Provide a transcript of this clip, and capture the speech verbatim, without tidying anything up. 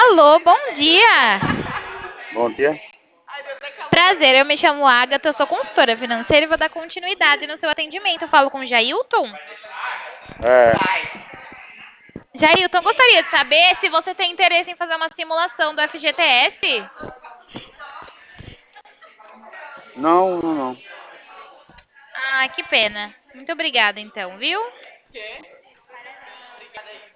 Alô, bom dia! Bom dia. Prazer, eu me chamo Agatha, eu sou consultora financeira e vou dar continuidade no seu atendimento. Eu falo com o Jailton. É, Jailton, gostaria de saber se você tem interesse em fazer uma simulação do F G T S? não, não, não. Ah, que pena. Muito obrigada, então, viu?